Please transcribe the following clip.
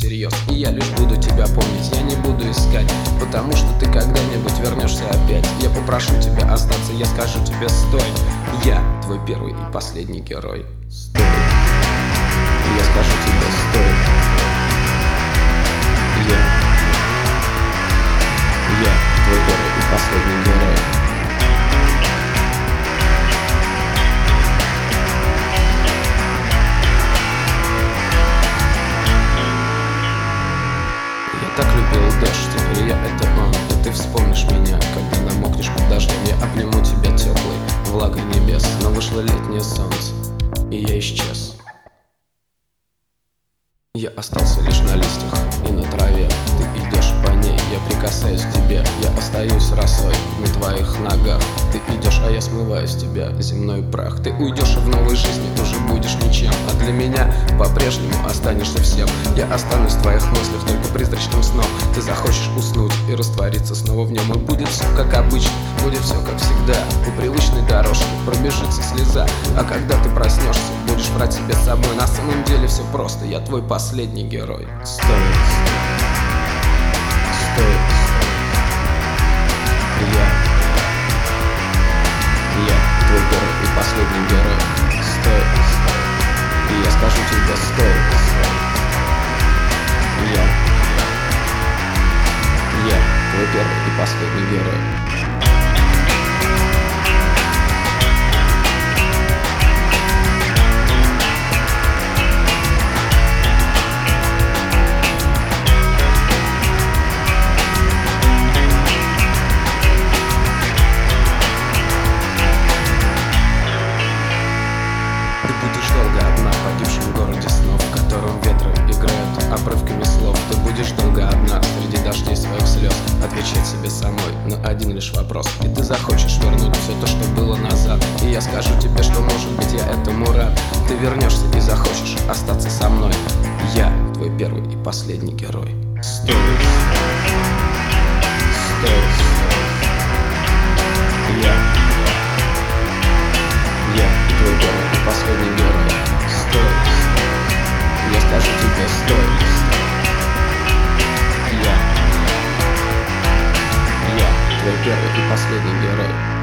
всерьез. И я лишь буду тебя помнить, я не буду искать, потому что ты когда-нибудь вернешься опять. Я попрошу тебя остаться, я скажу тебе стой. Я твой первый и последний герой. Стой. Я скажу тебе стой. Я твой первый и последний герой. Я так любил дождь, теперь я это он. И ты вспомнишь меня, когда намокнешь под дождем. Я обниму тебя теплой влагой небес. Но вышло летнее солнце, и я исчез. Я остался лишь на листьях и на траве. Ты идешь по ней, я прикасаюсь к тебе. Я остаюсь росой на твоих ногах. Ты идешь, а я смываю с тебя земной прах. Ты уйдешь, и в новой жизни уже будешь ничем. А для меня по-прежнему останешься всем. Я останусь в твоих мыслях только призрачным сном. Ты захочешь уснуть и раствориться снова в нем. И будет все как обычно, будет все как всегда. По привычной дорожке пробежится слеза. А когда ты проснешься, будешь врать себе с собой. На самом деле все просто, я твой последний герой. Стой, стой, я твой первый и последний герой. Стой, и я скажу тебе стой. Я твой первый и последний герой. Обрывками слов ты будешь долго одна среди дождей своих слез, отвечать себе самой на один лишь вопрос. И ты захочешь вернуть все то, что было назад. И я скажу тебе, что может быть я этому рад. Ты вернешься и захочешь остаться со мной. Я твой первый и последний герой. Стой, стой, я твой первый и последний герой. Стой, я скажу тебе стой. Я твой первый и последний герой.